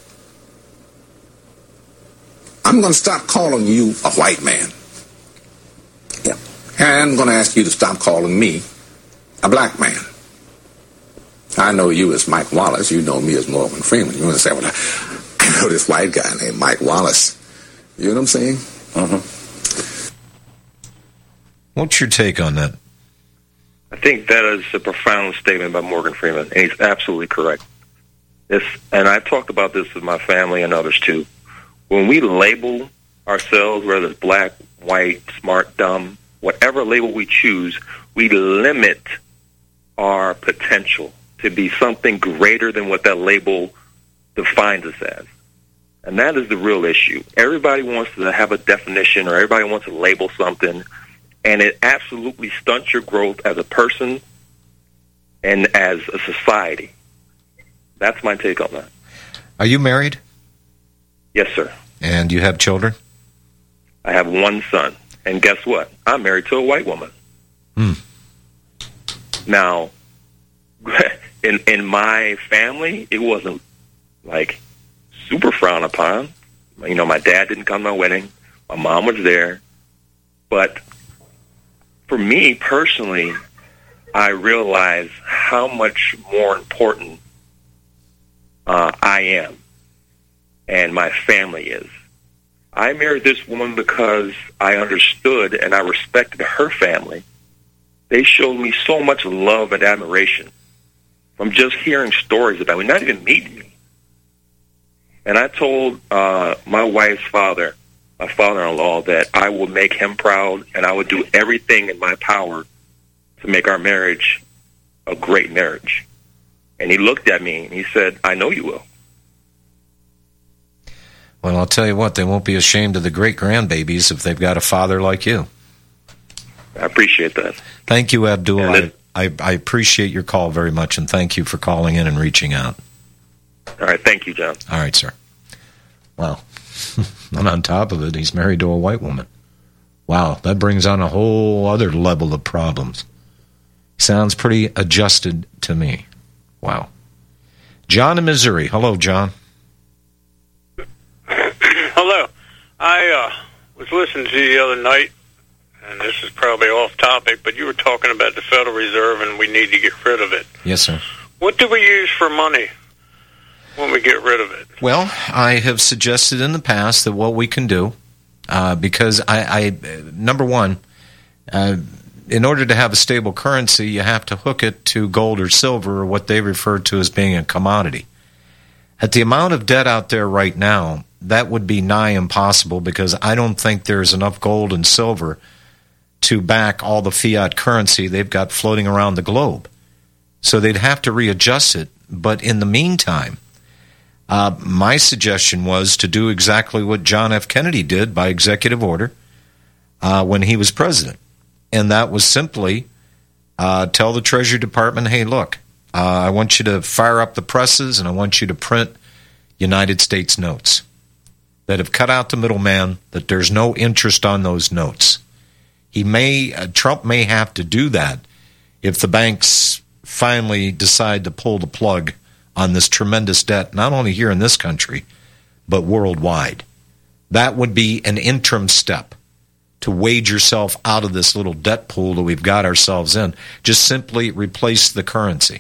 Speaker 14: I'm going to stop calling you a white man.
Speaker 15: Yeah.
Speaker 14: And I'm going to ask you to stop calling me a black man. I know you as Mike Wallace. You know me as Morgan Freeman. You're going to say, well, I know this white guy named Mike Wallace. You know what I'm saying?
Speaker 2: What's your take on that?
Speaker 5: I think that is a profound statement by Morgan Freeman, and he's absolutely correct. And I've talked about this with my family and others too. When we label ourselves, whether it's black, white, smart, dumb, whatever label we choose, we limit our potential to be something greater than what that label defines us as. And that is the real issue. Everybody wants to have a definition, or everybody wants to label something, and it absolutely stunts your growth as a person and as a society. That's my take on that.
Speaker 2: Are you married?
Speaker 5: Yes, sir.
Speaker 2: And you have children?
Speaker 5: I have one son. And guess what? I'm married to a white woman. Now, in my family, it wasn't like super frowned upon. You know, my dad didn't come to my wedding. My mom was there. But for me personally, I realize how much more important I am and my family is. I married this woman because I understood and I respected her family. They showed me so much love and admiration from just hearing stories about me, not even meeting me. And I told my wife's father, my father-in-law, that I will make him proud and I would do everything in my power to make our marriage a great marriage. And he looked at me and he said, I know you will.
Speaker 2: Well, I'll tell you what, they won't be ashamed of the great-grandbabies if they've got a father like you.
Speaker 5: I appreciate that.
Speaker 2: Thank you, Abdul. I appreciate your call very much, and thank you for calling in and reaching out.
Speaker 5: All right, thank you, John.
Speaker 2: All right, sir. Well, and on top of it, he's married to a white woman. Wow, that brings on a whole other level of problems. Sounds pretty adjusted to me. Wow. John in Missouri. Hello, John.
Speaker 16: Hello. I was listening to you the other night, and this is probably off topic, but you were talking about the Federal Reserve and we need to get rid of it.
Speaker 2: Yes, sir.
Speaker 16: What do we use for money when we get rid of it?
Speaker 2: Well, I have suggested in the past that what we can do, because I number one, in order to have a stable currency, you have to hook it to gold or silver, or what they refer to as being a commodity. At the amount of debt out there right now, that would be nigh impossible, because I don't think there's enough gold and silver to back all the fiat currency they've got floating around the globe. So they'd have to readjust it. But in the meantime, my suggestion was to do exactly what John F. Kennedy did by executive order when he was president. And that was simply tell the Treasury Department, hey, look, I want you to fire up the presses and I want you to print United States notes that have cut out the middleman, that there's no interest on those notes. Trump may have to do that if the banks finally decide to pull the plug on this tremendous debt, not only here in this country, but worldwide. That would be an interim step to wade yourself out of this little debt pool that we've got ourselves in. Just simply replace the currency.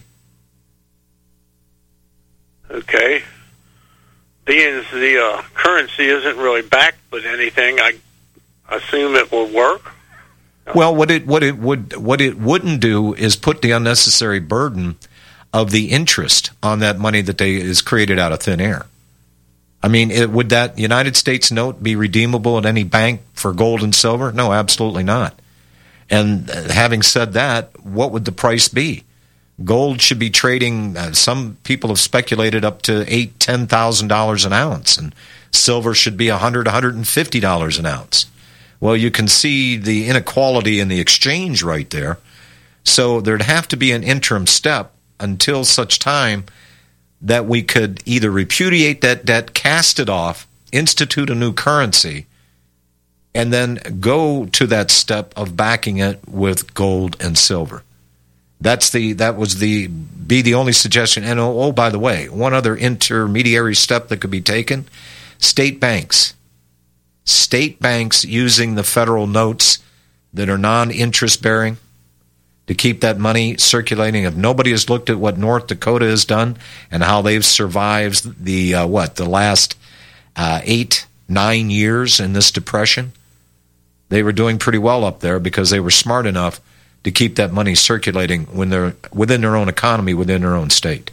Speaker 16: Okay. Being the currency isn't really backed with anything, I assume it will work.
Speaker 2: Well, what it wouldn't do is put the unnecessary burden of the interest on that money that is created out of thin air. I mean, would that United States note be redeemable at any bank for gold and silver? No, absolutely not. And having said that, what would the price be? Gold should be trading, some people have speculated, up to $8,000, $10,000 an ounce, and silver should be $100, $150 an ounce. Well, you can see the inequality in the exchange right there. So there'd have to be an interim step until such time that we could either repudiate that debt, cast it off, institute a new currency, and then go to that step of backing it with gold and silver. That was the only suggestion. And oh, by the way, one other intermediary step that could be taken: state banks. State banks using the federal notes that are non-interest bearing to keep that money circulating. If nobody has looked at what North Dakota has done and how they've survived the last 8-9 years in this depression, they were doing pretty well up there because they were smart enough to keep that money circulating when they're within their own economy, within their own state.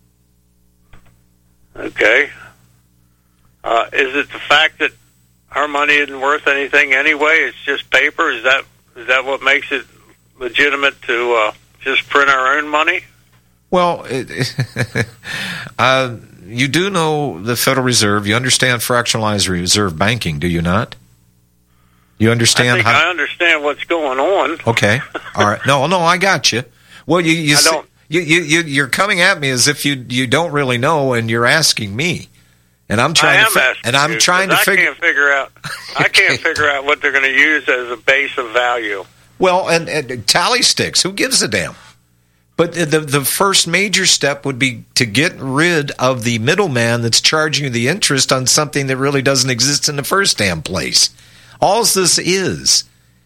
Speaker 16: Okay. Is it the fact that our money isn't worth anything anyway? It's just paper. Is that what makes it legitimate to just print our own money?
Speaker 2: Well, you do know the Federal Reserve. You understand fractionalized reserve banking, do you not? You understand?
Speaker 16: I understand what's going on.
Speaker 2: Okay. All right. No, I got you. Well, you're coming at me as if you don't really know, and you're asking me. And I'm trying to
Speaker 16: figure out. I can't figure out what they're going to use as a base of value.
Speaker 2: Well, and tally sticks. Who gives a damn? But the first major step would be to get rid of the middleman that's charging you the interest on something that really doesn't exist in the first damn place. All this is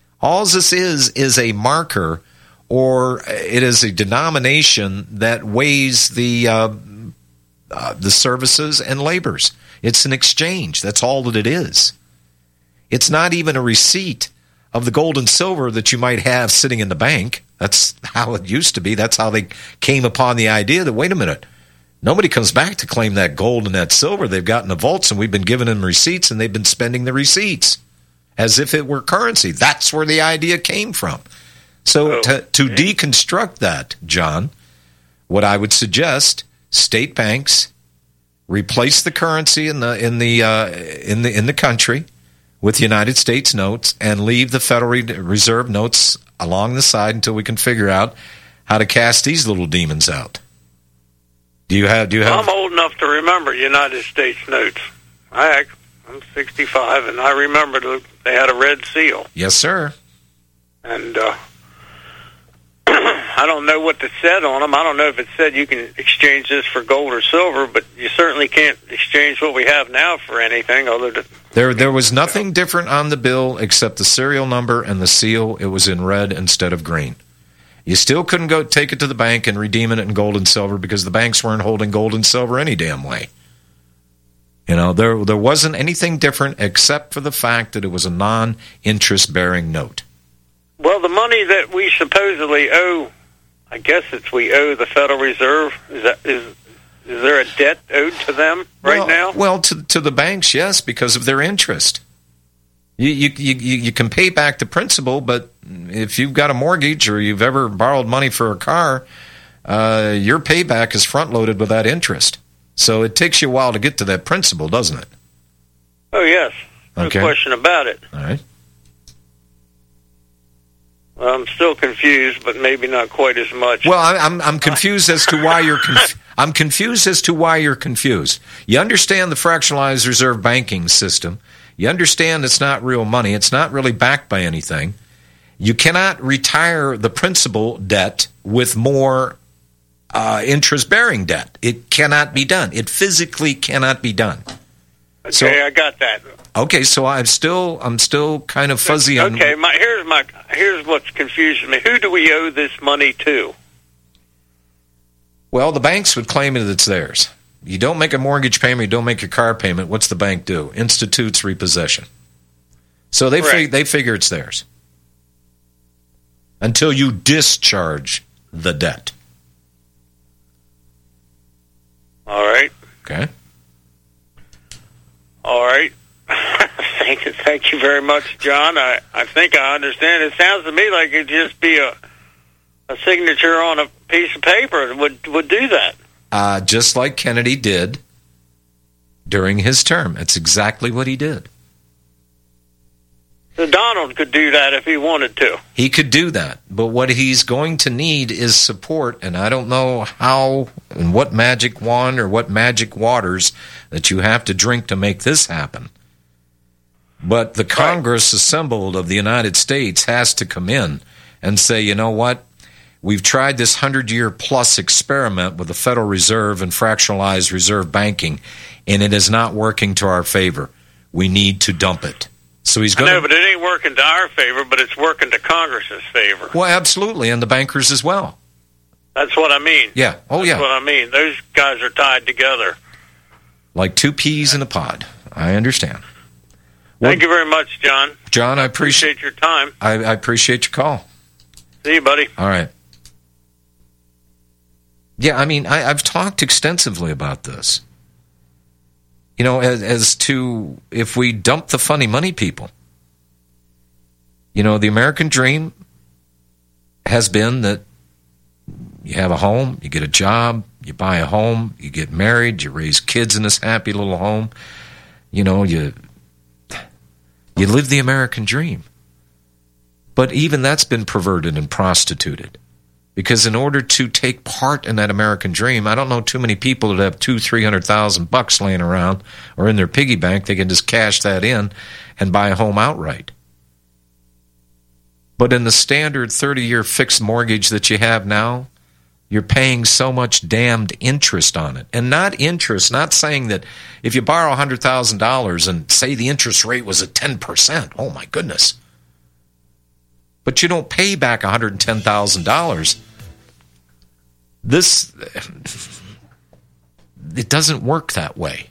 Speaker 2: a marker, or it is a denomination that weighs the services and labors. It's an exchange. That's all that it is. It's not even a receipt of the gold and silver that you might have sitting in the bank. That's how it used to be. That's how they came upon the idea that, wait a minute, nobody comes back to claim that gold and that silver. They've got in the vaults, and we've been giving them receipts, and they've been spending the receipts as if it were currency. That's where the idea came from. So to deconstruct that, John, what I would suggest, state banks replace the currency in the country with United States notes, and leave the Federal Reserve notes along the side until we can figure out how to cast these little demons out. Do you have?
Speaker 16: I'm old enough to remember United States notes. I'm 65, and I remember they had a red seal.
Speaker 2: Yes, sir.
Speaker 16: And I don't know what it said on them. I don't know if it said you can exchange this for gold or silver, but you certainly can't exchange what we have now for anything other than...
Speaker 2: There was nothing different on the bill except the serial number and the seal. It was in red instead of green. You still couldn't go take it to the bank and redeem it in gold and silver because the banks weren't holding gold and silver any damn way. You know, there wasn't anything different except for the fact that it was a non-interest-bearing note.
Speaker 16: Well, the money that we supposedly owe, I guess we owe the Federal Reserve. Is there a debt owed to them now?
Speaker 2: Well, to the banks, yes, because of their interest. You can pay back the principal, but if you've got a mortgage or you've ever borrowed money for a car, your payback is front-loaded with that interest. So it takes you a while to get to that principal, doesn't it?
Speaker 16: Oh, yes. No question about it.
Speaker 2: All right.
Speaker 16: Well, I'm still confused, but maybe not quite as much.
Speaker 2: Well, I'm confused as to why you're I'm confused as to why you're confused. You understand the fractionalized reserve banking system. You understand it's not real money. It's not really backed by anything. You cannot retire the principal debt with more interest-bearing debt. It cannot be done. It physically cannot be done.
Speaker 16: Okay, I got that.
Speaker 2: Okay, so I'm still kind of fuzzy on...
Speaker 16: Okay, here's what's confusing me. Who do we owe this money to?
Speaker 2: Well, the banks would claim that it's theirs. You don't make a mortgage payment, you don't make your car payment, what's the bank do? Institutes repossession. So they figure it's theirs. Until you discharge the debt.
Speaker 16: All right.
Speaker 2: Okay.
Speaker 16: All right. Thank you very much, John. I think I understand. It sounds to me like it'd just be a signature on a piece of paper would do that.
Speaker 2: Just like Kennedy did during his term. It's exactly what he did.
Speaker 16: So Donald could do that if he wanted to.
Speaker 2: He could do that. But what he's going to need is support, and I don't know how and what magic wand or what magic waters that you have to drink to make this happen. But the Congress assembled of the United States has to come in and say, you know what? We've tried this 100-year-plus experiment with the Federal Reserve and fractionalized reserve banking, and it is not working to our favor. We need to dump it. So he's going.
Speaker 16: I know, but it ain't working to our favor, but it's working to Congress's favor.
Speaker 2: Well, absolutely, and the bankers as well.
Speaker 16: That's what I mean.
Speaker 2: Yeah. Oh, yeah.
Speaker 16: That's what I mean. Those guys are tied together.
Speaker 2: Like two peas in a pod. I understand.
Speaker 16: Thank you very much, John.
Speaker 2: John, I appreciate
Speaker 16: your time.
Speaker 2: I appreciate your call.
Speaker 16: See you, buddy.
Speaker 2: All right. Yeah, I mean, I've talked extensively about this. You know, as to if we dump the funny money people. You know, the American dream has been that you have a home, you get a job, you buy a home, you get married, you raise kids in this happy little home. You know, you You live the American dream. But even that's been perverted and prostituted. Because in order to take part in that American dream, I don't know too many people that have $200,000-$300,000 laying around or in their piggy bank. They can just cash that in and buy a home outright. But in the standard 30-year fixed mortgage that you have now, you're paying so much damned interest on it. And not interest, not saying that if you borrow $100,000 and say the interest rate was at 10%, oh my goodness. But you don't pay back $110,000. It doesn't work that way.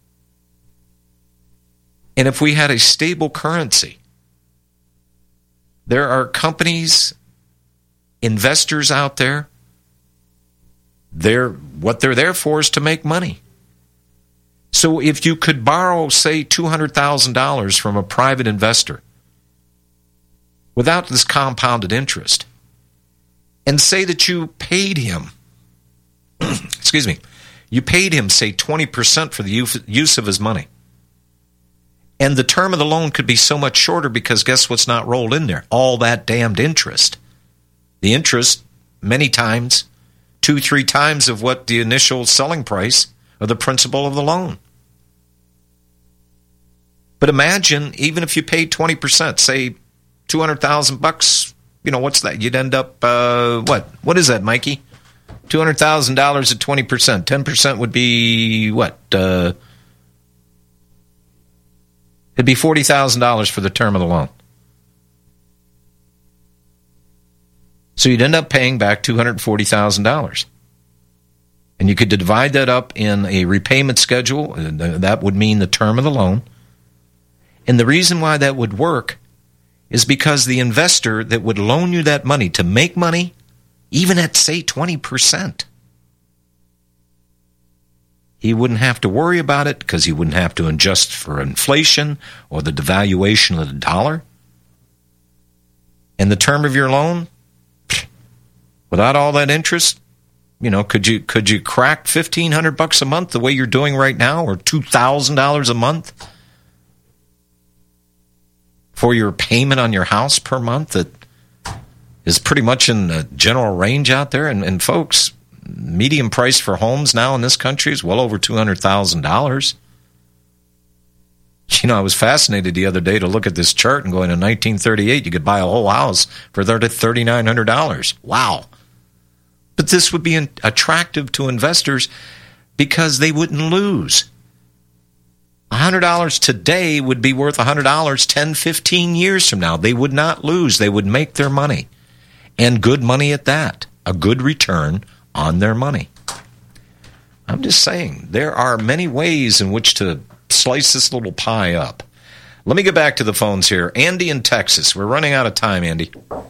Speaker 2: And if we had a stable currency, there are companies, investors out there, what they're there for is to make money. So if you could borrow, say, $200,000 from a private investor without this compounded interest, and say that you paid him, you paid him, say, 20% for the use of his money, and the term of the loan could be so much shorter because guess what's not rolled in there? All that damned interest. The interest, many times, 2-3 times of what the initial selling price or the principal of the loan. But imagine, even if you paid 20%, say $200,000, what's that? You'd end up, what is that, Mikey? $200,000 at 20%. 10% would be what? It'd be $40,000 for the term of the loan. So you'd end up paying back $240,000. And you could divide that up in a repayment schedule. That would mean the term of the loan. And the reason why that would work is because the investor that would loan you that money to make money, even at, say, 20%, he wouldn't have to worry about it because he wouldn't have to adjust for inflation or the devaluation of the dollar. And the term of your loan, without all that interest, could you crack $1,500 a month the way you're doing right now, or $2,000 a month for your payment on your house per month that is pretty much in the general range out there? And folks, median price for homes now in this country is well over $200,000. I was fascinated the other day to look at this chart and go, in 1938, you could buy a whole house for $3,900. Wow. But this would be attractive to investors because they wouldn't lose. $100 today would be worth $100 10, 15 years from now. They would not lose. They would make their money. And good money at that. A good return on their money. I'm just saying, there are many ways in which to slice this little pie up. Let me get back to the phones here. Andy in Texas. We're running out of time, Andy.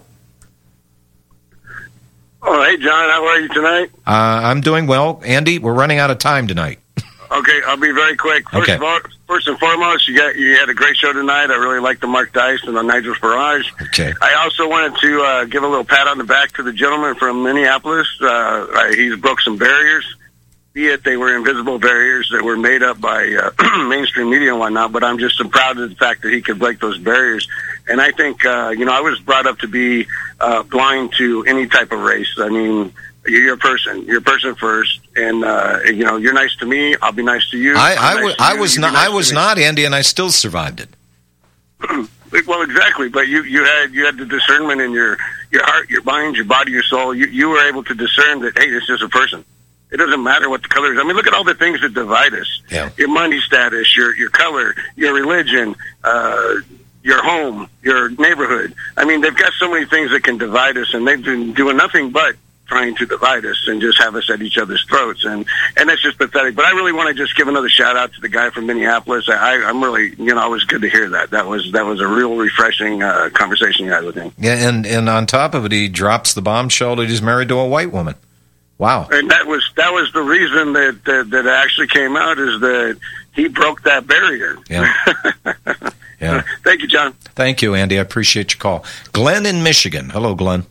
Speaker 17: Oh, hey, John. How are you tonight?
Speaker 2: I'm doing well. Andy, we're running out of time tonight.
Speaker 17: Okay, I'll be very quick. First and foremost, you had a great show tonight. I really liked the Mark Dice and the Nigel Farage.
Speaker 2: Okay.
Speaker 17: I also wanted to give a little pat on the back to the gentleman from Minneapolis. He's broke some barriers, be it they were invisible barriers that were made up by mainstream media and whatnot, but I'm just so proud of the fact that he could break those barriers. And I think, I was brought up to be blind to any type of race. I mean, you're a person first, and you're nice to me. I'll be nice to you.
Speaker 2: I was not, Andy, and I still survived it.
Speaker 17: Well, exactly, but you had the discernment in your heart, your mind, your body, your soul. You were able to discern that, hey, this is a person. It doesn't matter what the color is. I mean, look at all the things that divide us.
Speaker 2: Yeah.
Speaker 17: Your money status, your color, your religion, your home, your neighborhood. I mean, they've got so many things that can divide us, and they've been doing nothing but trying to divide us and just have us at each other's throats, and that's just pathetic. But I really want to just give another shout out to the guy from Minneapolis. I'm really, it was good to hear that. That was a real refreshing conversation you had with him.
Speaker 2: Yeah, and on top of it, he drops the bombshell that he's married to a white woman. Wow.
Speaker 17: And that was the reason that actually came out, is that he broke that barrier.
Speaker 2: Yeah. Yeah.
Speaker 17: Thank you, John.
Speaker 2: Thank you, Andy. I appreciate your call. Glenn in Michigan. Hello, Glenn.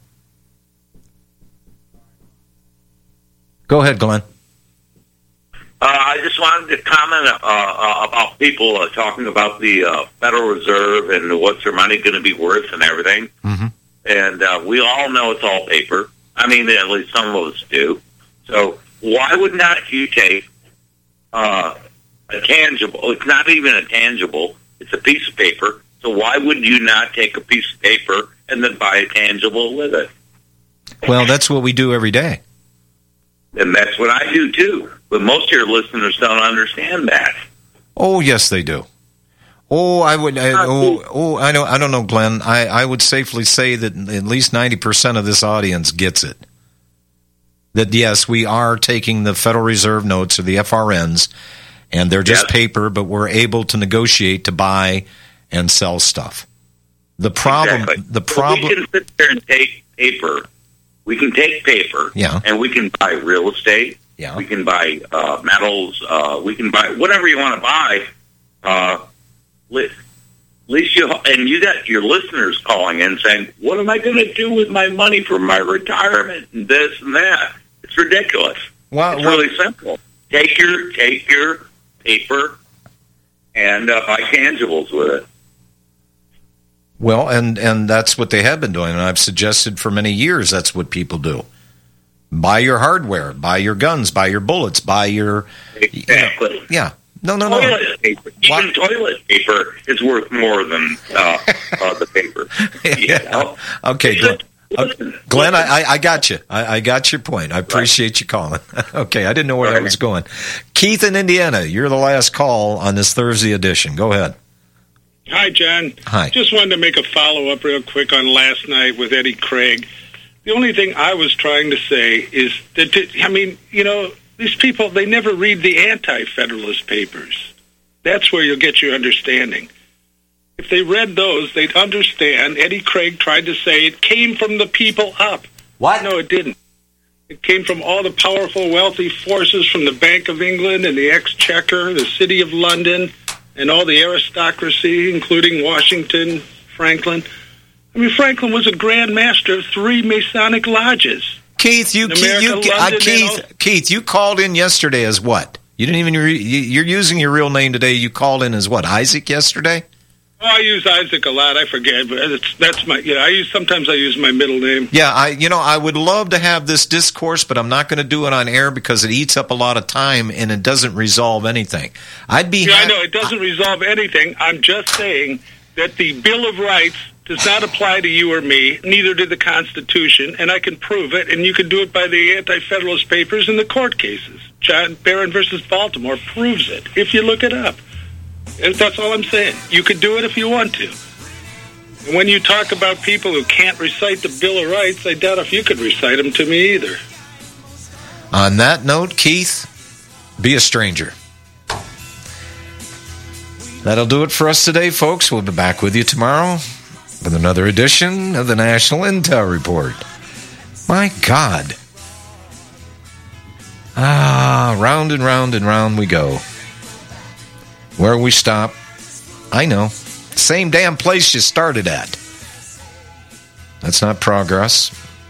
Speaker 2: Go ahead, Glenn.
Speaker 18: How just wanted to comment about people talking about the Federal Reserve and what's their money going to be worth and everything.
Speaker 2: Mm-hmm.
Speaker 18: And we all know it's all paper. I mean, at least some of us do. So why would not you take a tangible? It's not even a tangible. It's a piece of paper. So why would you not take a piece of paper and then buy a tangible with it?
Speaker 2: Well, that's what we do every day.
Speaker 18: And that's what I do, too. But most of your listeners don't understand that.
Speaker 2: Oh, yes, they do. Oh, I don't know, Glenn. I would safely say that at least 90% of this audience gets it. That, yes, we are taking the Federal Reserve notes or the FRNs, and they're just paper, but we're able to negotiate to buy and sell stuff. The problem,
Speaker 18: we can sit there and take paper. We can take paper, and we can buy real estate.
Speaker 2: Yeah.
Speaker 18: We can buy metals. We can buy whatever you want to buy. At least you got your listeners calling in saying, "What am I going to do with my money for my retirement and this and that?" It's ridiculous. It's really simple. Take your paper and buy tangibles with it.
Speaker 2: Well, and that's what they have been doing, and I've suggested for many years that's what people do. Buy your hardware, buy your guns, buy your bullets, buy your...
Speaker 18: Exactly.
Speaker 2: No.
Speaker 18: Toilet paper. Even toilet paper is worth more than the paper.
Speaker 2: Okay, Glenn, I got you. I got your point. I appreciate you calling. Okay, I didn't know where that was going. Keith in Indiana, you're the last call on this Thursday edition. Go ahead.
Speaker 19: Hi, John.
Speaker 2: Hi.
Speaker 19: Just wanted to make a follow-up real quick on last night with Eddie Craig. The only thing I was trying to say is that, these people, they never read the anti-federalist papers. That's where you'll get your understanding. If they read those, they'd understand Eddie Craig tried to say it came from the people up.
Speaker 2: What?
Speaker 19: No, it didn't. It came from all the powerful, wealthy forces from the Bank of England and the Exchequer, the City of London, and all the aristocracy, including Washington, Franklin. I mean, Franklin was a Grand Master of 3 Masonic lodges.
Speaker 2: Keith, you called in yesterday as what? You didn't even you're using your real name today. You called in as what? Isaac yesterday?
Speaker 19: Oh, I use Isaac a lot. I forget, but that's my. Sometimes I use my middle name.
Speaker 2: Yeah, I would love to have this discourse, but I'm not going to do it on air because it eats up a lot of time and it doesn't resolve anything. I know
Speaker 19: it doesn't resolve anything. I'm just saying that the Bill of Rights does not apply to you or me. Neither did the Constitution, and I can prove it. And you can do it by the Anti-Federalist Papers and the court cases. John Barron versus Baltimore proves it. If you look it up. That's all I'm saying. You could do it if you want to. And when you talk about people who can't recite the Bill of Rights, I doubt if you could recite them to me either.
Speaker 2: On that note, Keith, be a stranger. That'll do it for us today, folks. We'll be back with you tomorrow with another edition of the National Intel Report. My God. Round and round and round we go. Where we stop, I know. Same damn place you started at. That's not progress.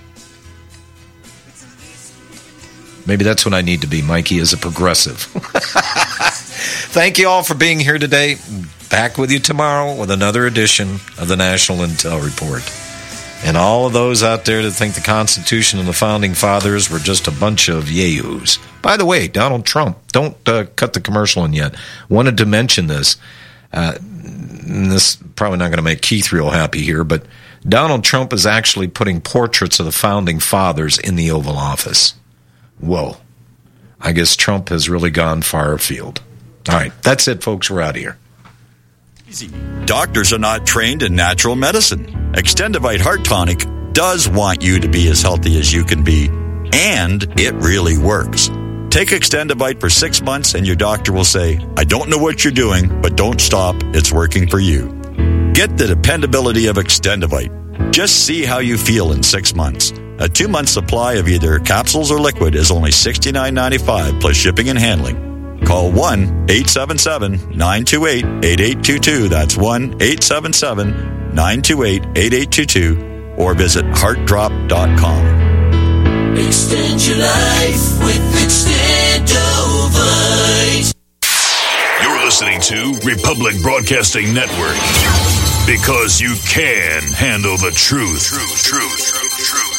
Speaker 2: Maybe that's what I need to be, Mikey, as a progressive. Thank you all for being here today. Back with you tomorrow with another edition of the National Intel Report. And all of those out there that think the Constitution and the Founding Fathers were just a bunch of yahoos. By the way, Donald Trump, don't cut the commercial in yet. Wanted to mention this. This is probably not going to make Keith real happy here, but Donald Trump is actually putting portraits of the Founding Fathers in the Oval Office. Whoa. I guess Trump has really gone far afield. All right, that's it, folks. We're out of here.
Speaker 20: Doctors are not trained in natural medicine. Extendivite Heart Tonic does want you to be as healthy as you can be, and it really works. Take Extendivite for 6 months and your doctor will say, I don't know what you're doing, but don't stop. It's working for you. Get the dependability of Extendivite. Just see how you feel in 6 months. A 2-month supply of either capsules or liquid is only $69.95 plus shipping and handling. Call 1-877-928-8822. That's 1-877-928-8822. Or visit heartdrop.com.
Speaker 10: Extend your life with Extendovite.
Speaker 21: to Republic Broadcasting Network. Because you can handle the truth. Truth.